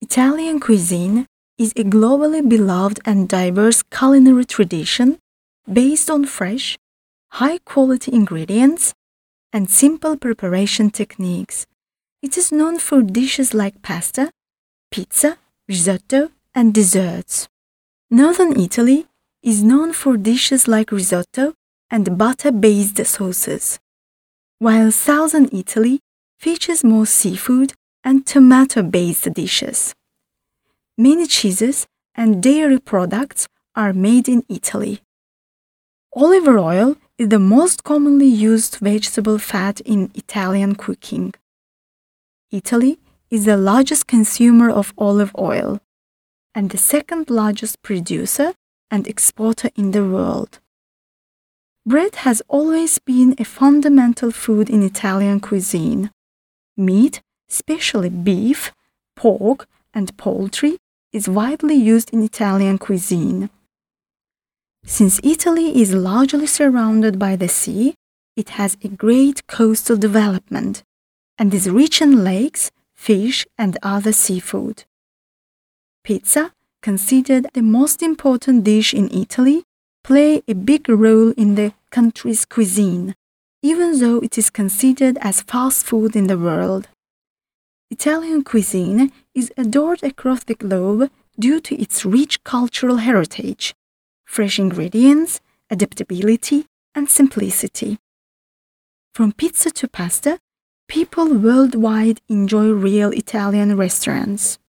Italian cuisine is a globally beloved and diverse culinary tradition based on fresh, high-quality ingredients and simple preparation techniques. It is known for dishes like pasta, pizza, risotto, and desserts. Northern Italy is known for dishes like risotto and butter-based sauces, while Southern Italy features more seafood and tomato-based dishes. Many cheeses and dairy products are made in Italy. Olive oil is the most commonly used vegetable fat in Italian cooking. Italy is the largest consumer of olive oil and the second largest producer and exporter in the world. Bread has always been a fundamental food in Italian cuisine. Meat, especially beef, pork, and poultry, is widely used in Italian cuisine. Since Italy is largely surrounded by the sea, it has a great coastal development and is rich in lakes, fish, and other seafood. Pizza, considered the most important dish in Italy, plays a big role in the country's cuisine, even though it is considered as fast food in the world. Italian cuisine is adored across the globe due to its rich cultural heritage, fresh ingredients, adaptability, and simplicity. From pizza to pasta, people worldwide enjoy real Italian restaurants.